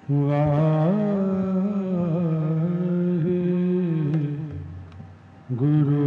गुरु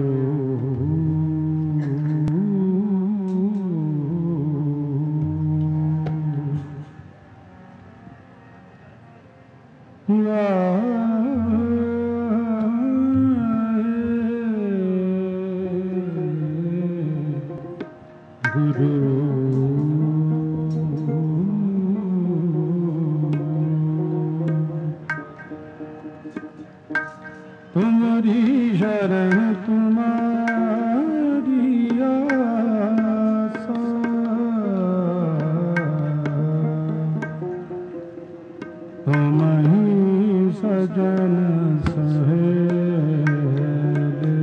तुम्हारी शरण तुम्हारी आसा, तुम ही सजन सहेले,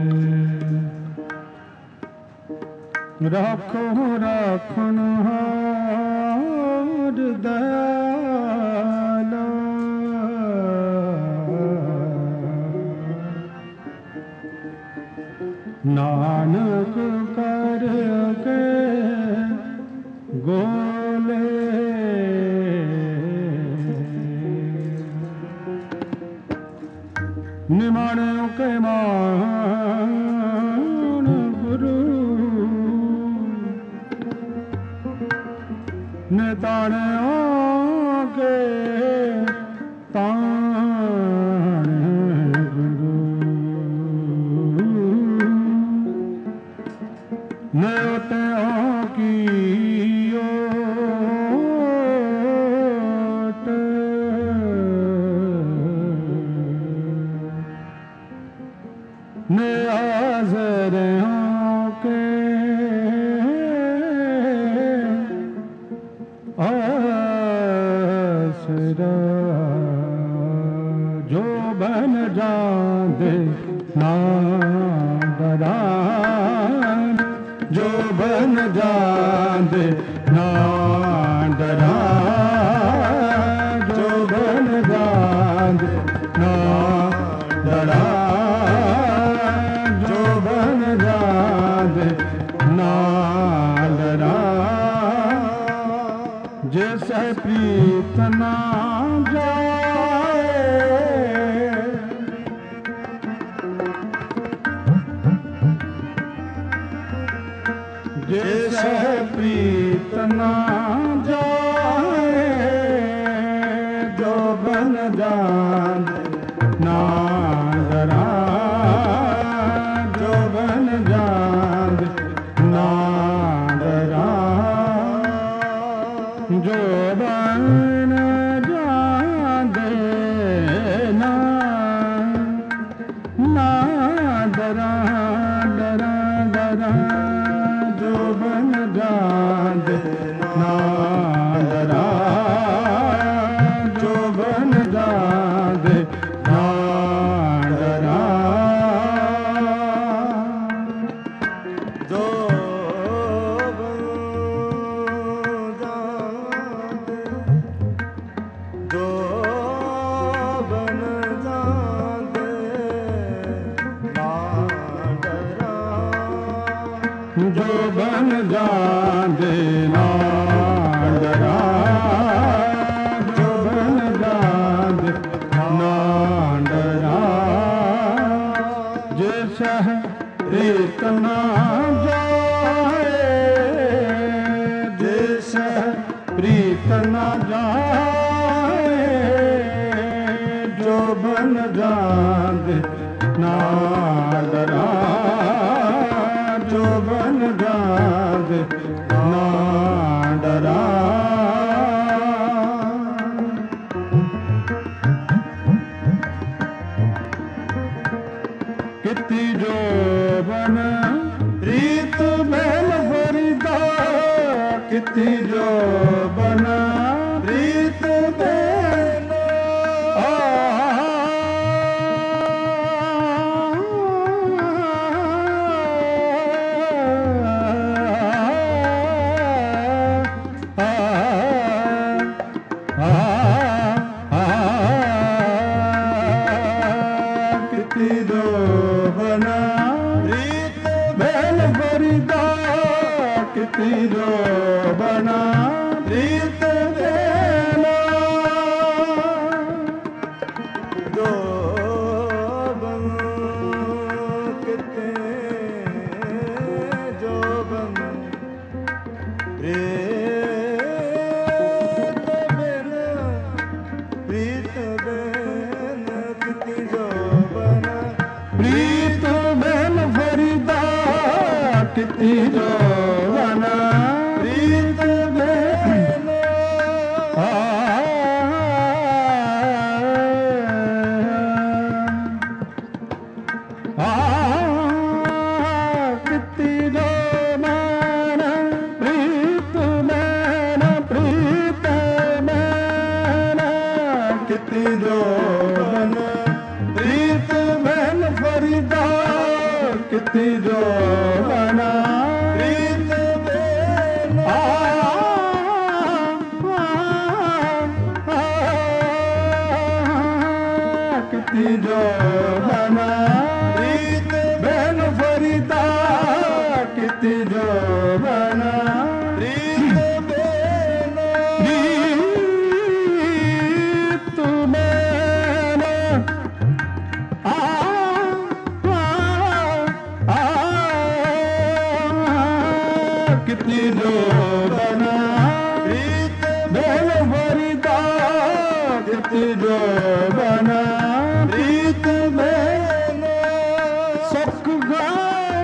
राखो राखनहार दयाला, नानक कर के गोले, निमाणों के मान गुरु, निताणों के ताण गुरु, नेवतों की ओट, ने आज़रों के आसरा, जो बन जाते ना डरान, जो बन जाते ना डरान, जो बन जाते ना डरान, जो बन जाते ना डरान, जैसे प्रीत ना जाए, जैसे प्रीत ना जाए, जो बन जाते ना डरान, जो बन जाते ना डरान, जो बन जाते ना डरान, डरान डरान, जो बन जाते ना डरान, जो बन जाते ना डरान, जो बन जाते, जो बन जाते ना डरान, जो बन जाते ना डरान, जो बन जाते ना डरान, जैसा प्रीत ना जाए, जैसा प्रीत ना जाए, जो बन जाते ना डरान, जो बन जाते ना डरान, कितनी जो बन प्रीत बैल फरीदा, कितनी जो बना प्रीत बैल कितनी जो बना प्रीत बैल फरीदा, कितनी जो बना किति जोबन प्रीत बहन फरीदा किति जोबन प्रीत बहन किति जोबन प्रीत बहन फरीदा किति जोबन किति जोबन प्रीत बहन फरीदा किति जोबन प्रीत बहन सुख गए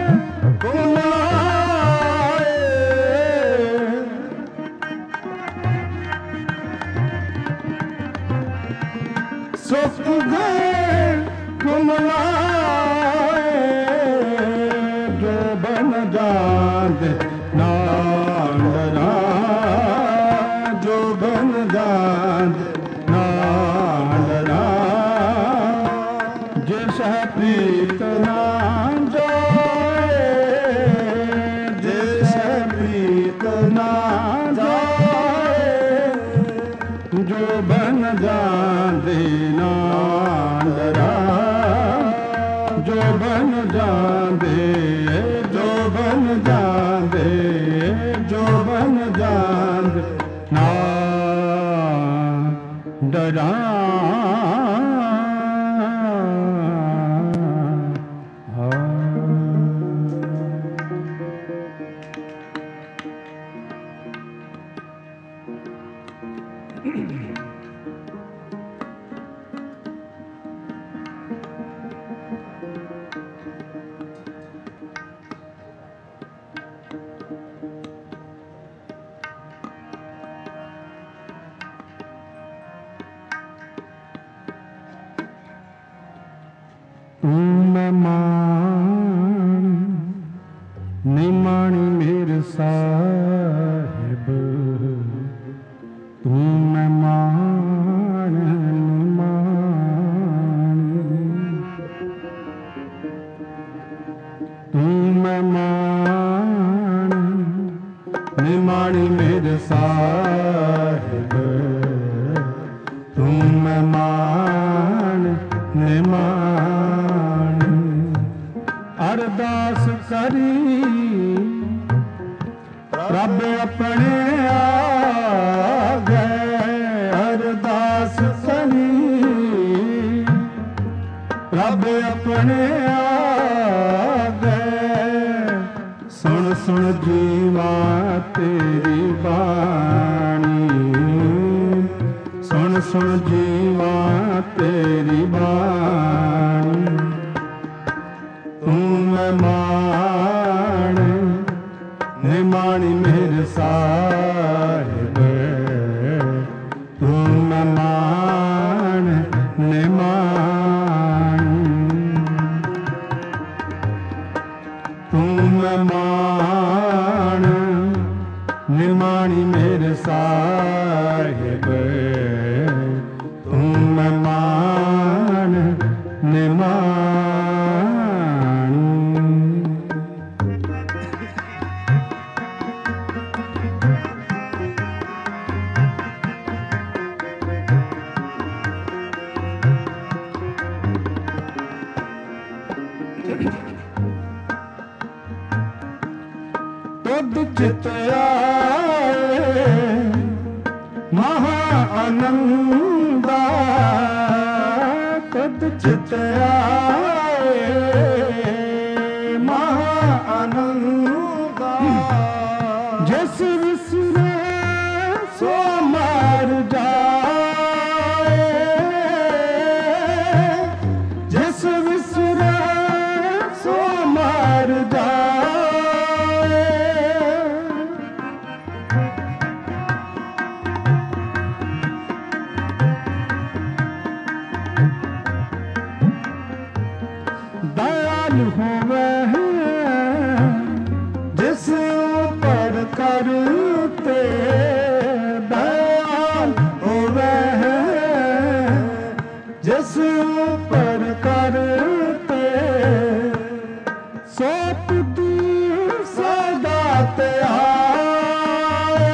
गुलाए सुख गए गुलाए जोबन जान नांदरा जोबन जान नांदरा जिस प्रीत ना जाए जिस प्रीत ना जाए जोबन जान नांदरा जोबन जान जोबन जान जोबन जान ना डरा निमाणी मेरे साहिब तू मेहमान तू मेहमान निमाणी मेरे साहिब तू मेहमान निमाण अरदास करी रब अपने आ गए अरदास करी रब अपने आ गए सुन सुन जीवा तेरी बाणी सुन सुन जीवा तेरी बाणी तू मेहमान निमाणी मेरे साहिब तू मेहमान निमाण तू मेहमान निमाणी मेरे साहिब तू मेहमान निमाण तुद चित आए महा आनंदा तुद चित आए महा आनंदा जिस विसरे सो मार जाए जिस विसरे सो मार जाए जिस ऊपर करते सोत तू सदा ते आए,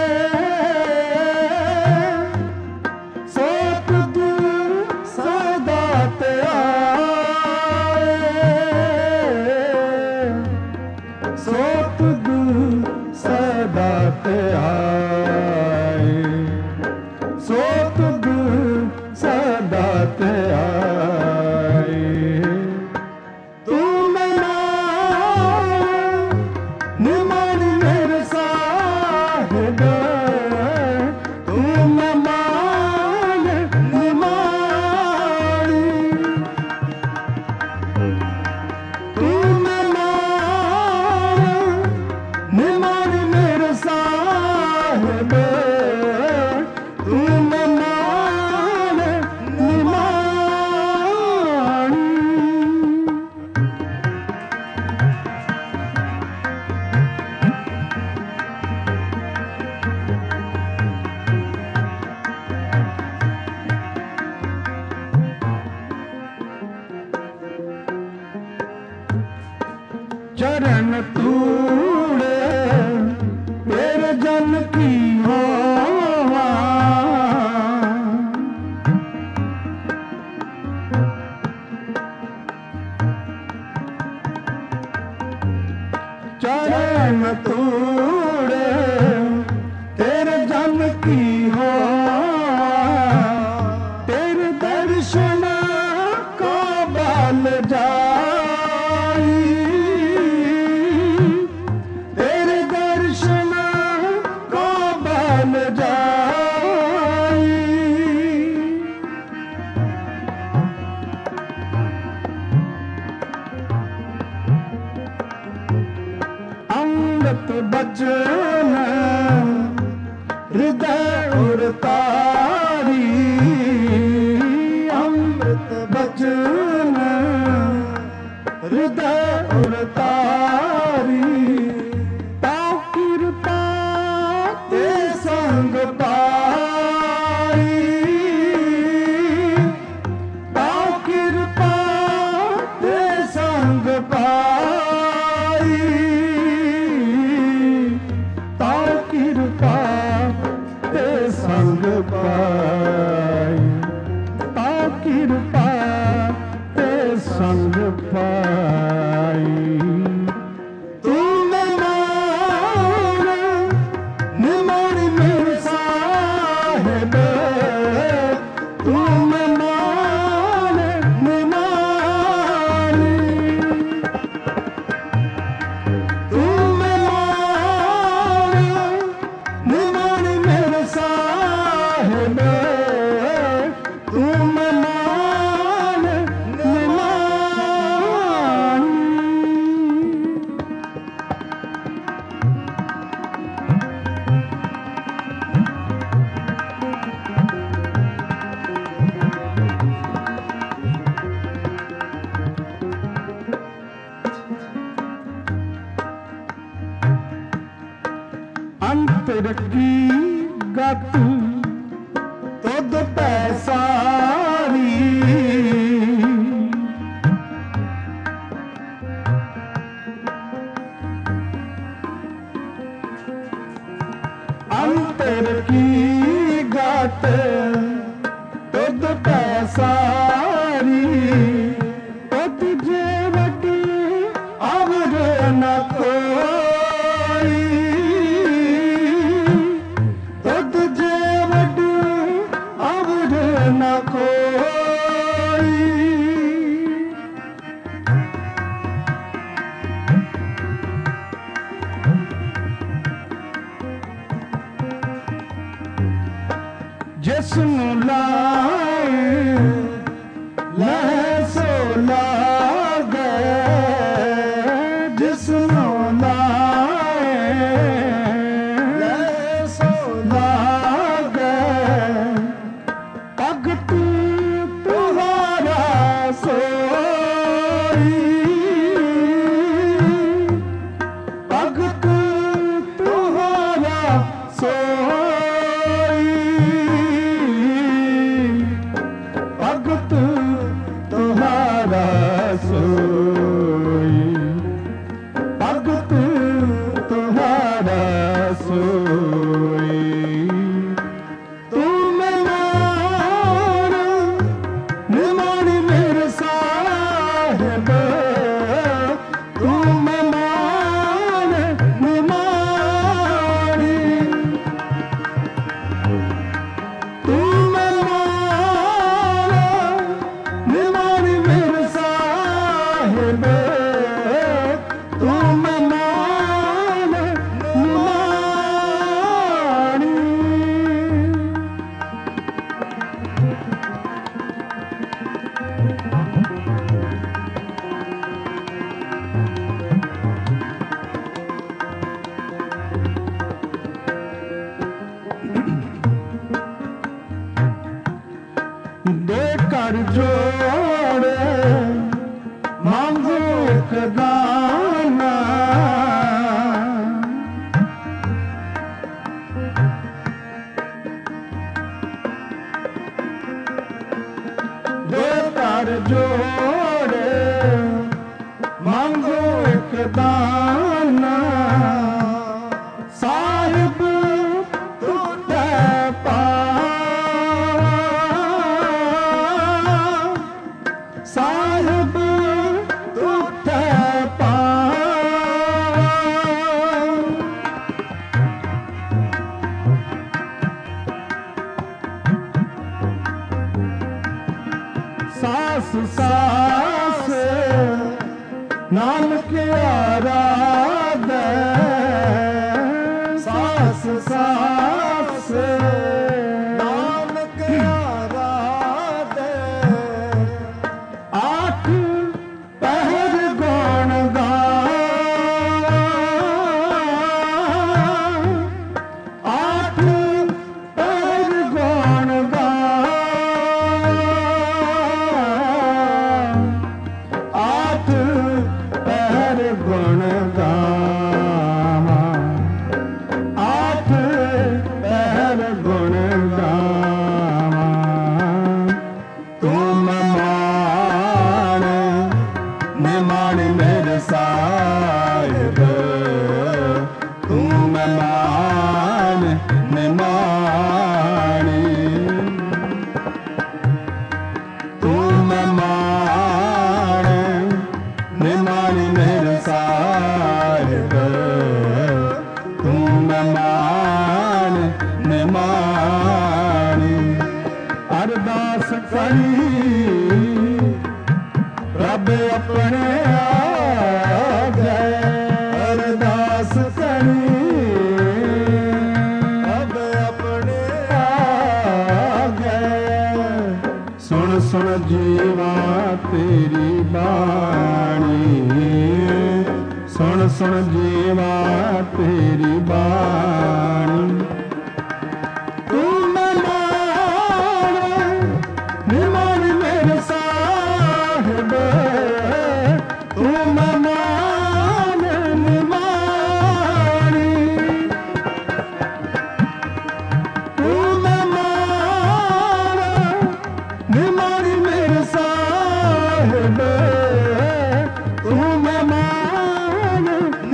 सोत तू सदा ते आए, सोत तू सदा ते आए, सोत तू सदा ते आए। तू निमान मेरे साहिब, तू निमान निमानी, तू निमान मेरे साहिब, तू निमान निमानी। चरण तूड़े तेरे जन की होवा, चरण तूड़े तेरे जन की होवा, तेरे दर्शन को बल जाई, तेरे दर्शन को बल जाई। अमृत बचन हृदय उरतारी, अमृत बचन हृदय उरतारी, ताऊ कृपा ते संग पाई, ताऊ कृपा ते संग पाई, ताऊ कृपा ते संग पाई, ताऊ कृपा ते संग पाई। तू निमान निमान मेरे साहिब, तू निमान निमानी, तू निमान निमान मेरे साहिब, तू निमान निमानी। अंतर की गत तुद पैसारी, अंतर की गत तुद पैसारी, तो तुझे वटी अवर न कोई, तो तुझे वटी अवर न कोई। जिसनु लाए लह सो लागे, जिसनु लाए लह सो लागे, भगत तुम्हारा सोई, भगत तुम्हारा सोई, भगत ਕਰ ਜੋੜੇ ਮੰਗੋ ਇੱਕ ਦਾਨਾ ਦੇ ਕਰ ਜੋੜੇ ਮੰਗੋ ਇੱਕ ਦਾਨਾ ਸਾਹਿਬ ਟੁੱਟੇ ਪਾ ਸਾਹਿਬ ਟੁੱਟੇ ਪਾ ਸਾਸ ਸਾਸ ਨਾਨਕ ਆਰਾਧੈ ਸਾਸ ਸਾਸ ਨਾਨਕ ਆਰਾਧੈ ਆਠ ਪਹਿਰ ਗੁਣ ਗਾਏ ਆਠ ਪਹਿਰ ਗੁਣ ਗਾਏ ਆਠ ਪਹਿਰ ਗੁਣ ਗਾਵਾਂ ਆਠ ਪਹਿਰ ਗੁਣ ਗਾਵਾਂ ਤੂੰ ਮਾਣ ਨਿਮਾਣ ਮੇਰੇ ਸਾਹਿਬ ਤੂੰ ਮਾਣ ਨਿਮਾਣੀ ਤੂੰ ਮਾਣ ਨਿਮਾਣੀ ਮੇਰੇ ਸਾਹਿਬ ਤੂੰ ਮਾਣ ਨਿਮਾਣੀ ਅਰਦਾਸ ਕਰੀ ਰੱਬ ਆਪਣੇ ਆ ਗਏ ਅਰਦਾਸ ਕਰੀ ਰੱਬ ਆਪਣੇ ਆ ਗਏ ਸੁਣ ਸੁਣ ਜੀਵਾ ਤੇਰੀ ਬਾਣੀ ਸੁਣ ਸੁਣ ਜੀਵਾ ਤੇਰੀ ਬਾਣੀ ਤੂੰ ਮਾਣ ਨਿਮਾਣ ਮੇਰੇ ਸਾਹਿਬ ਤੂੰ ਮਾਣ ਨਿਮਾਣੀ ਤੂੰ ਮਾਣ ਨਿਮਾਣ ਮੇਰੇ ਸਾਹਿਬ ਤੂੰ ਮਾਣ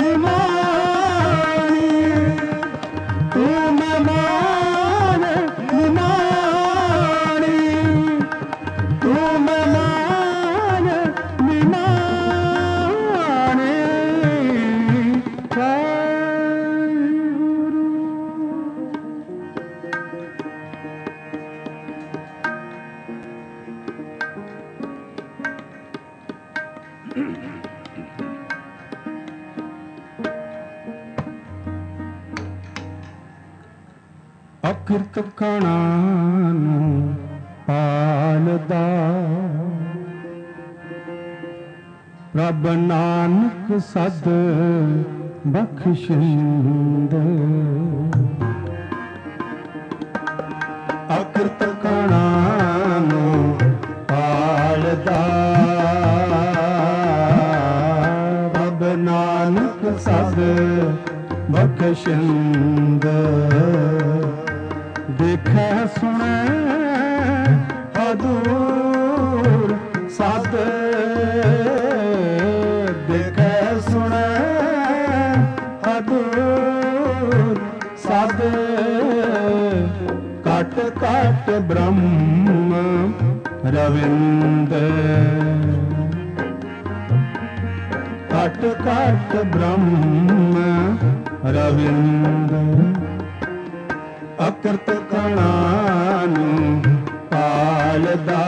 ਨਿਮਾਣੀ ਤੂੰ ਮਾਣ ਨਿਮਾਣੀ ਤੂੰ ਮਾਣ ਨਿਮਾਣੀ ਵਾਹਿਗੁਰੂ ਅਕਿਰਤ ਕਣਾ ਨੂੰ ਪਾਲਦਾ ਰੱਬ ਨਾਨਕ ਸਦ ਬਖਸ਼ਿੰਦ ਅਕਿਰਤ ਕਣਾ ਨੂੰ ਪਾਲਦਾ ਰੱਬ ਨਾਨਕ ਸਦ ਬਖਸ਼ਿੰਦ ਦੇਖੈ ਸੁਣੈ ਹਦੂਰ ਸਦ ਦੇਖੈ ਸੁਣੈ ਹਦੂਰ ਸਦ ਘਟ ਘਟ ਬ੍ਰਹਮ ਰਵਿੰਦ ਘਟ ਘਟ ਬ੍ਰਹਮ ਰਵਿੰਦ ਅਕਿਰਤ ਕਣਾ ਨੂੰ ਪਾਲਦਾ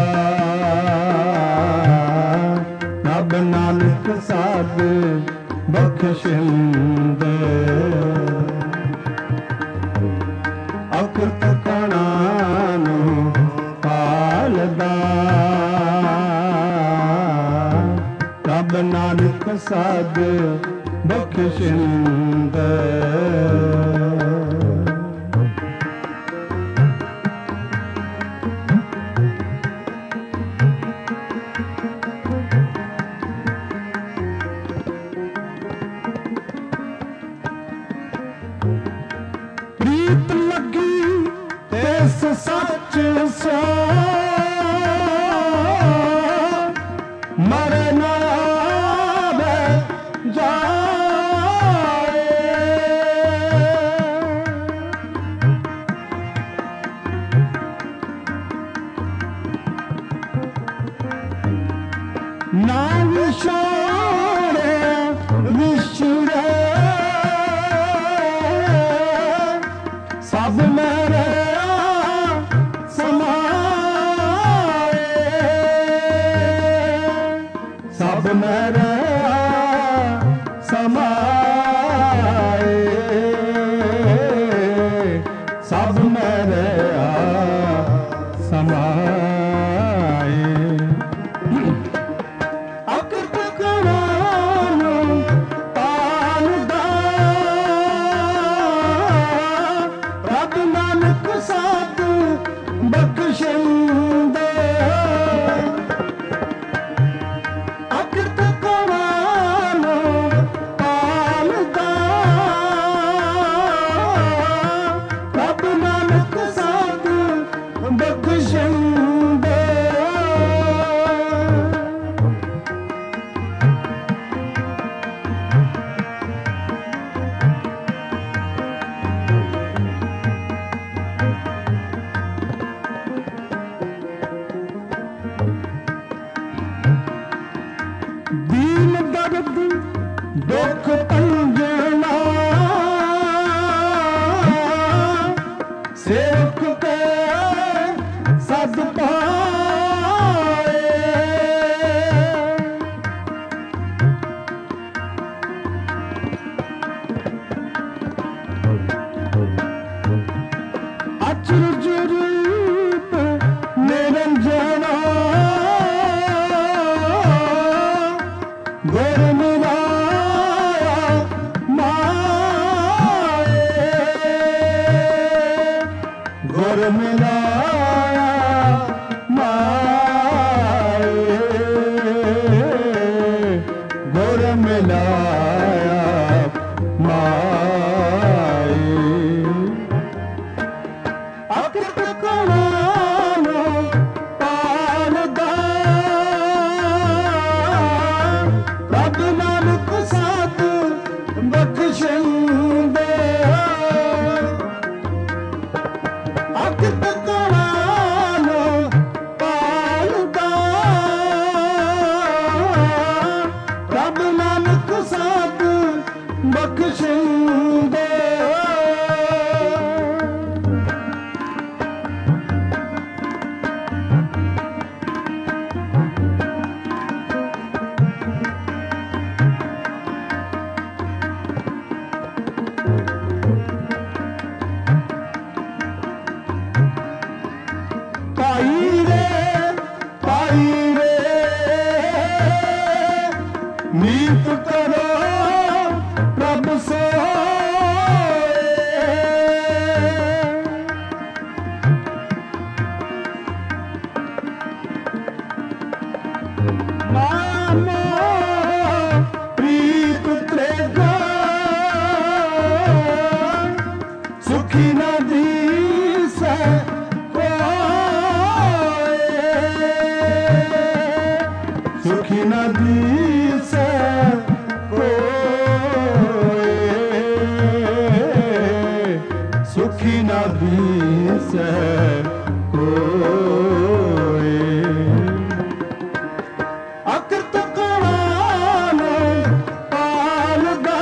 ਰੱਬ ਨਾਨਕ ਸਾਧ ਬਖਸ਼ਿੰਦ ਅਕਿਰਤ ਕਣਾ ਨੂੰ ਪਾਲਦਾ ਰੱਬ ਨਾਨਕ ਸਾਧ ਬਖਸ਼ਿੰਦ सोने विछड़े सब मेरे समाए सब मेरे समाए सब मेरे समाए अकत करानो तालदा रब नानक साथ बख्शिंदे अकत करानो तालदा रब नानक साथ बख्शिंदे दीन दर्द दुख पंजना सेवक के सद पाए अचरज रूप निरंजना गुर मिलाया माए गुर मिलाया माए गुर मिलाया माए अकत करानो पालदा रब नानक साथ बख्शिंदे अकत करानो पालदा रब नानक साथ बख्शिंदे पाई रे नीत करो प्रभ सोए मानो प्रीत त्रेगा सुखी नदी से सुखी नदी से कोई सुखी नदी से कोई अकत करानो पालदा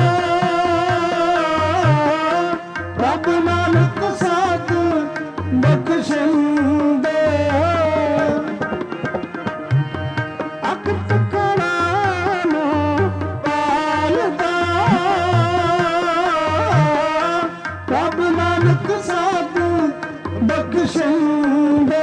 रब नानक साथ बख्शिंदे अकत करानो पालदा रब नानक साथ बख्शिंदे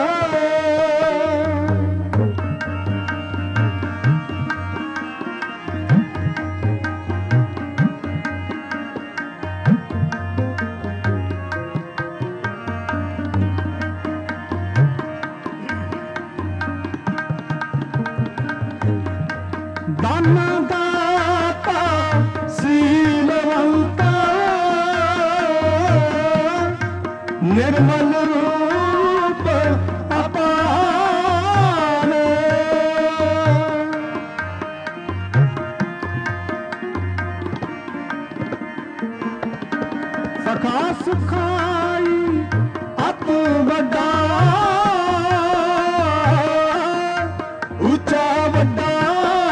दाना दाता शीलवंता निर्मल रूप अपाने सखा सुखाई अत वड्डा ऊंचा वड्डा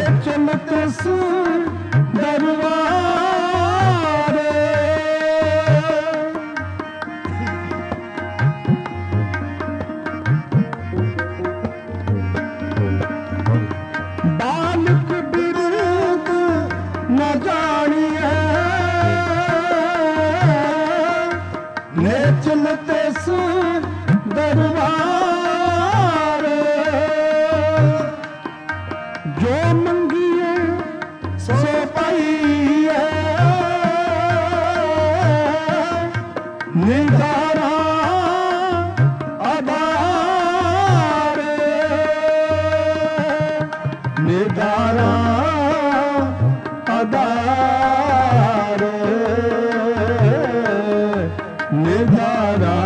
चलत सु दरबार बालक बिरद न जानिए ने चलते सु दरबार जो मंगिए सो पाइए निदारा आधार निदारा आधार निदारा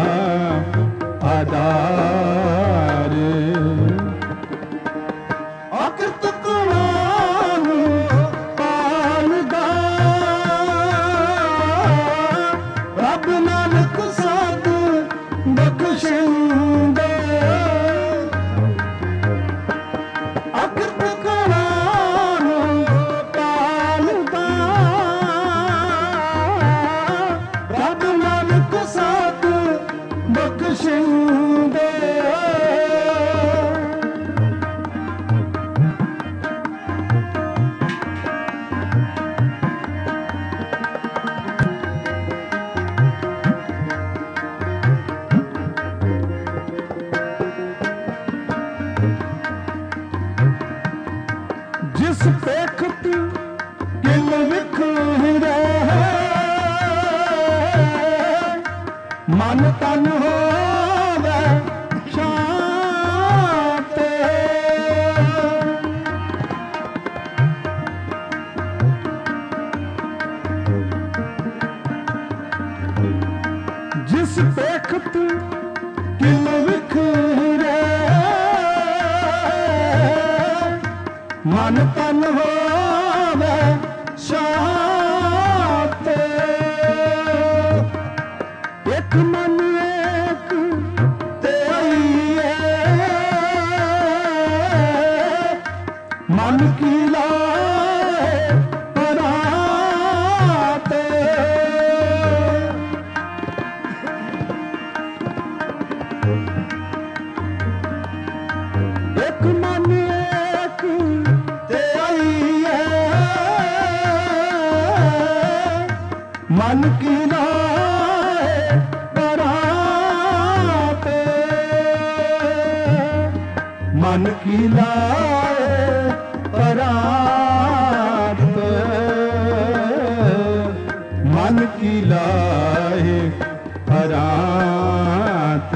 आधार अकृत कुरान पालदा रब नानक साध बख्शिंदा अकृत कुरान पालदा रब नानक साध बख्शिंदा जिस पेखत किल विख रहे मन तन होवे शांत जिस पेखत किल विख मन तन होवे शांत एक मन एक तेईए मन की लाए परात एक मन एक मन की लाए बरात मन की लाए बरात मन की लाए बरात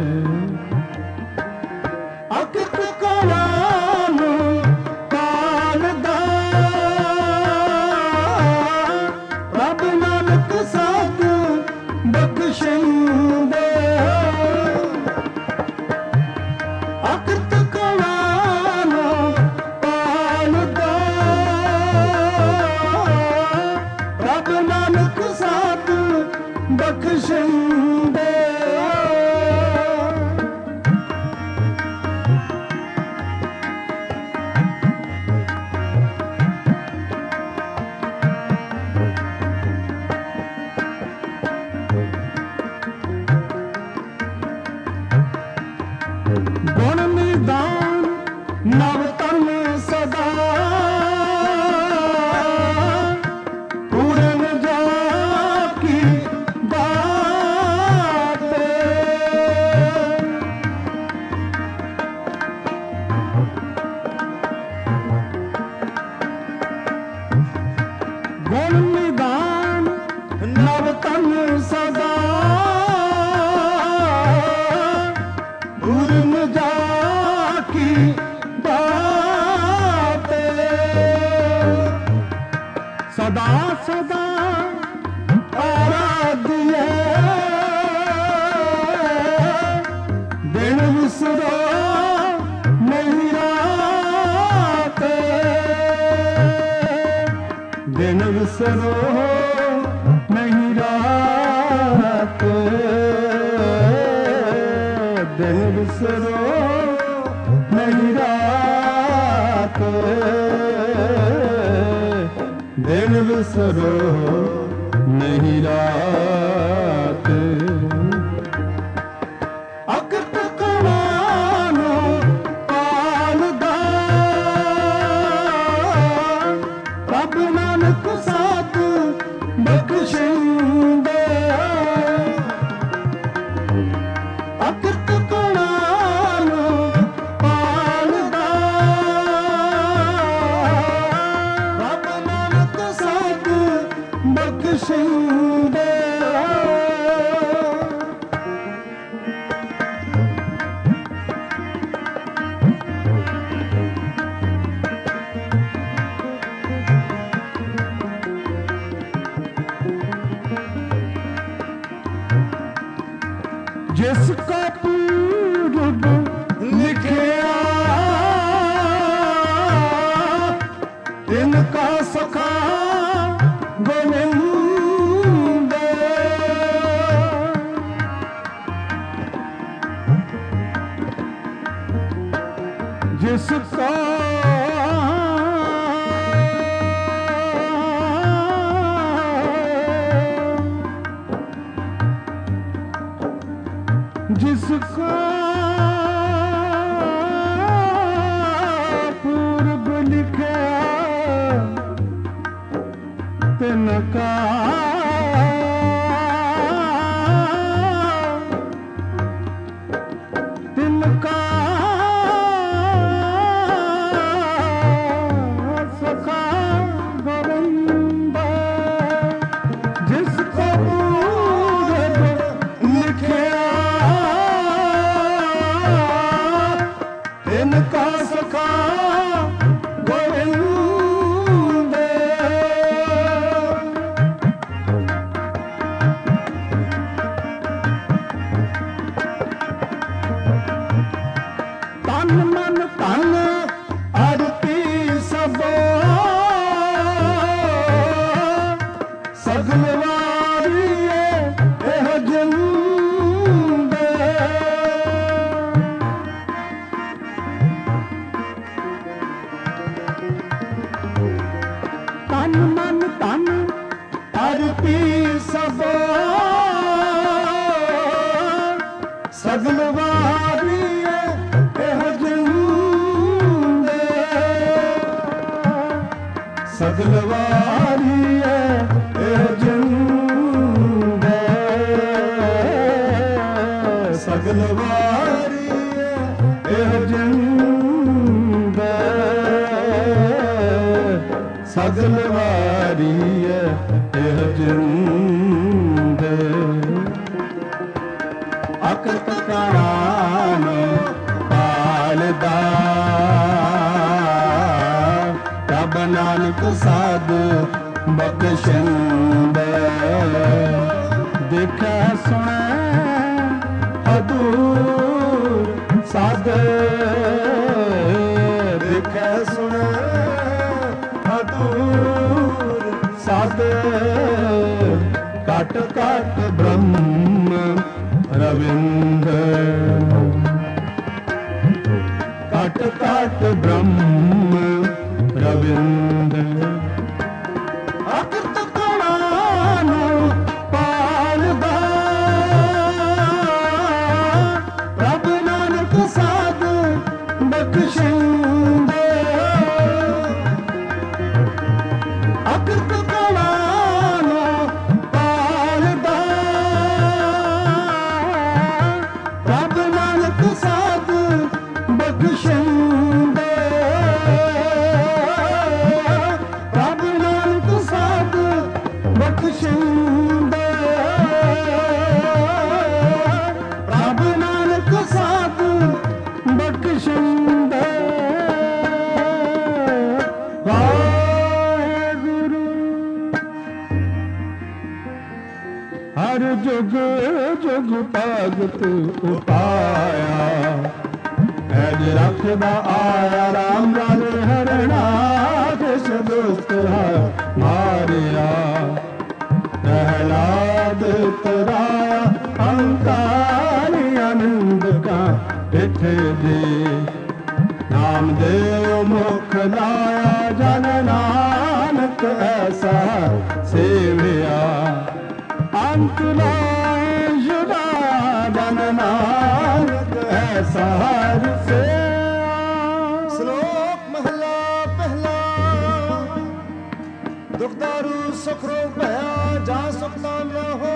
अकृत कुरान पालदा रब नानक साध बख्शिंदा अकृत कुरान पालदा रब नानक साध बख्शिंदा गुण निदान नव तन सदा पूरन जा की बात गुण निदान नव तन सदा पूरन जा की बात सदा सदा आराध्य दिन विसरो नहीं रात दिन विसरो नहीं रात दिन विसरो नहीं रात ਵਿਸਰੋ ਨਹੀਂ ਰਾਤ। ਅਕਤ ਕਣਾ ਨੂੰ ਪਾਲਦਾ ਰੱਬ ਨਾਨਕ ਸਾਥ ਬਖਸ਼ਿੰਦਾ। ਅਕਤ ਕਣਾ ਨੂੰ ਪਾਲਦਾ ਰੱਬ ਨਾਨਕ ਸਾਥ ਬਖਸ਼ਿੰਦਾ। जिस का पूरब लिखिया तिनका सखा गोविंद। जिसका जिसका पूर्व लिखा तिनका तिनका सखा गोविंदा। जिसका पूर्व लिखा तिनका सखा गोविंद। तन मन धन आरती सब सगल वारिए एह जिंद। तन मन धन आरती सब सगल वारिए एह जिंद। सगल वारिए एह जिंद। सगल वारिए एह जिंद। सगल वारिए एह जिंद। अकत कणान पालदा रब नानक साध बख्शिंदा। देखै सुनै हदूर साध। देखै सुनै हदूर साध। काट काट ब्रह्म रविंद। काट काट ब्रह्म रविंद। अकत कणा ਨੂੰ ਪਾਲਦਾ ਰੱਬ ਨਾਨਕ ਸਾਧ ਬਖਸ਼ਿੰਦਾ। ਅਕਤ ਕਣਾ ਨੂੰ ਪਾਲਦਾ ਰੱਬ ਨਾਨਕ ਸਾਧ ਬਖਸ਼ਿੰਦਾ। ਰੱਬ ਨਾਨਕ ਸਾਧ ਬਖਸ਼ਿੰਦਾ। ਰੱਬ ਨਾਨਕ ਸਾਧ ਬਖਸ਼ਿੰਦਾ। ਵਾਹਿਗੁਰੂ हर जुग जुग भगत उपाया ऐज रखदा आया राम राज हरना जिस दुष्ट मारिया प्रहलाद तराया अंकारी आनंद का पिठ दे नाम देव मुख लाया जन नानक नानक ऐसा सेविया अंत लाए जुदा जन नानक ऐसा से। श्लोक महला पहला। दुख दारू सुख रोग भया जा सुखता न हो,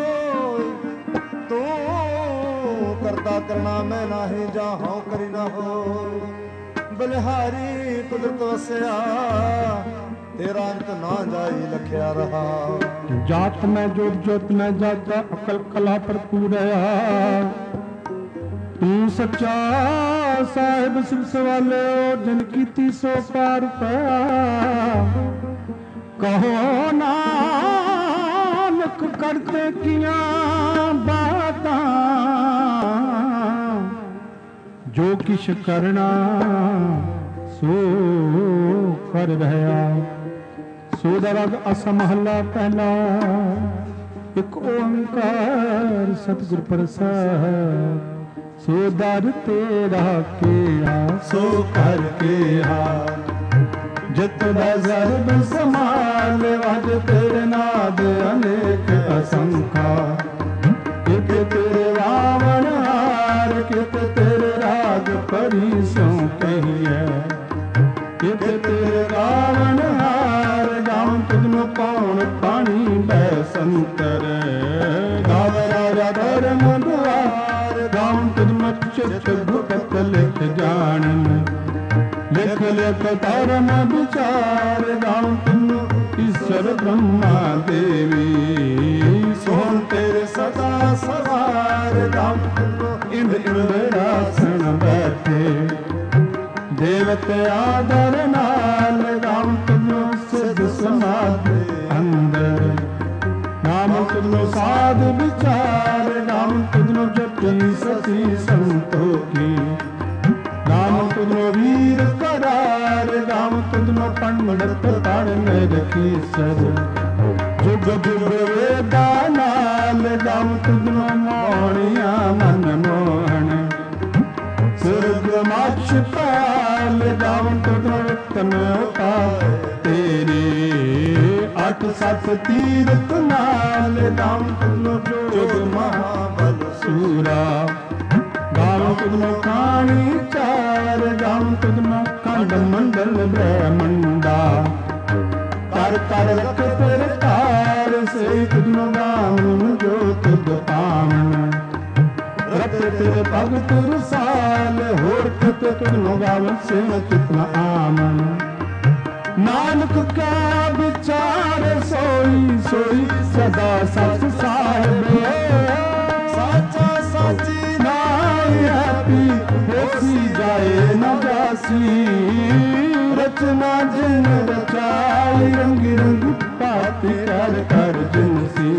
तू करता करना मैं नाही जा हूं करी ना हो। बलिहारी कुदरत वसया तेरा अंत ना जाई लखिया रहा। जात में जोत जोत में जाता अकल कला भरपूर तू सच्चा साहिब सिर सवाले जिन कीती सो पार पाया। कहो नानक करते किया बातां जो किश करना सो कर रहा। ਸੋਦਾ ਰਗ ਅਸ ਮਹੱਲਾ ਪਹਿਲਾ। ਇੱਕ ਓੰਕਾਰ ਸਤਿਗੁਰ ਪ੍ਰਸਾਦ। ਸੋ ਦਰ ਤੇਰਾ ਕੀਆ ਸੋ ਕਰ ਕੀਆ। ਜਿਤ ਬਜ਼ਰਬ ਸਮਾਲ ਵਜ ਤੇਰੇ ਨਾਦ ਅਨੇਕ ਅਸੰਖਾ। ਕਿਤ ਤੇਰੇ ਰਾਵਣ ਹਾਰ ਕਿਤ ਤੇਰੇ ਰਾਗ ਪਰੀ ਸੋ ਕਹੀਐ। ਕਿਤ ਤੇਰੇ ਰਾਵਣ ਹਾਰ ਗਾਉਂ ਤੁਧਨੂੰ ਕੌਣ ਪਾਣੀ ਬੈ ਸੰਤਰ। ਗਾਵ ਰਾਜਾ ਧਰਮ ਦੁਆਰ ਗਾਉਂ ਤੁਧਨੂੰ ਚਿਤ ਗੁਪਤ ਲਿਖ ਜਾਣਨ। ਲਿਖ ਲਿਖ ਧਰਮ ਵਿਚਾਰ ਗਾਉਂ ਤੁਧਨੂੰ ਈਸ਼ਰ ਬ੍ਰਹਮਾ ਦੇਵੀ। ਸੋਹਣ ਤੇਰੇ ਸਦਾ ਸਵਾਰ ਗਾਉਂ ਤੁਧਨੂੰ ਇੰਦ ਇੰਦਰਾਸਣ ਬੈਠੇ। ਦੇਵਤ ਆਦਰ ਨਾਲ ਗਾਉਂ ਤੁਧਨੂੰ ਸਿਧ ਸਮਾਧਿ ਅੰਦਰ। ਨਾਮ ਤੁਧਨੂੰ ਸਾਧ ਵਿਚਾਰ ਗਾਉਂ ਤੁਧਨੂੰ ਜਪੀ ਸਤੀ ਸੰਤੋਖੀ। ਨਾਮ ਤੁਧਨੂੰ ਵੀਰ ਕਰਾਰ ਗਾਉਂ ਤੁਧਨੂੰ ਪੰਡਤ ਪੜ੍ਹ ਰਖੀ ਸਰ। ਜੁਗ ਜੁਗ ਵੇਦਾ ਨਾਲ ਗਾਉਂ ਤੁਧਨੂੰ ਮੋਹਣੀਆਂ ਮਨ ਮੋਹਣ। ਸੁਰਗ ਮਾਛ ਪਾਲ ਗਾਉਂ ਤੁਧਨੂੰ ਤਨ ਉਤਾਰ ਤੇਰੇ। ਅਠ ਸਤ ਤੀਰਥ ਨਾਲ ਗਾਉਂ ਤੁਧਨੂੰ ਜੋਗ ਮਹਾਬਲ ਸੂਰਾ। ਗਾਉਂ ਤੁਧਨੂੰ ਕਾਣੀ ਚਾਰ ਗਾਉਂ ਤੁਧਨੂੰ ਖੰਡ ਮੰਡਲ ਬ੍ਰਹਮੰਡਾ। ਕਰ ਕਰ ਰਖ ਤੇਰੇ ਤਾਰ ਸੇ ਤੁਧਨੂੰ ਗਾਉਂ ਜੋ ਤੁਧ ਪਾਵਨ। ਰਤੇ ਤੇਰੇ ਭਗਤ ਰਸਾਲ ਹੋਰ ਕਿਤ ਤੁਧਨੂੰ ਗਾਵਨ ਸੇ ਚਿਤਨਾ ਆਮਨ। ਨਾਨਕ ਕਾ ਵਿਚਾਰ ਸੋਈ ਸੋਈ ਸਦਾ ਸਤ ਸਾਹਿਬ। ਸਾਚਾ ਸਾਚੀ ਨਾਮ ਹੈਪੀ ਹੋਸੀ ਜਾਏ ਨ ਜਾਸੀ। ਰਚਨਾ ਜਿਨ ਰਚਾਈ ਰੰਗ ਰੰਗ ਪਾਤੀ ਕਰ ਕਰ ਜਿਨਸੀ।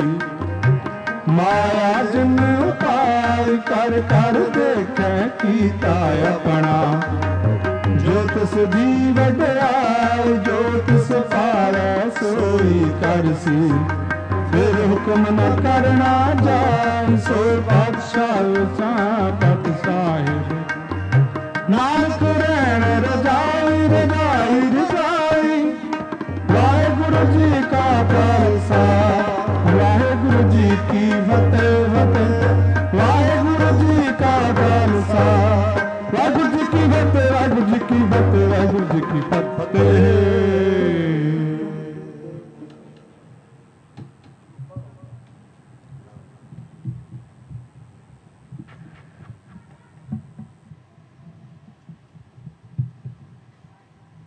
ਮਾਇਆ ਜਿਨ ਉਪਾਇ ਕਰ ਕਰ ਦੇਖੈ ਕੀਤਾ ਆਪਣਾ। ਜੋ ਤਿਸ ਦੀ ਵਡਿਆਈ ਜੋ ਤਿਸ ਪਾਰੈ ਸੋਈ ਕਰਸੀ। ਫਿਰ ਹੁਕਮ ਨ ਕਰਨਾ ਜਾਏ ਸੋ ਬਾਦਸ਼ਾਹ ਸਾਪਤ ਸਾਹਿਬ। ਨਾਨਕ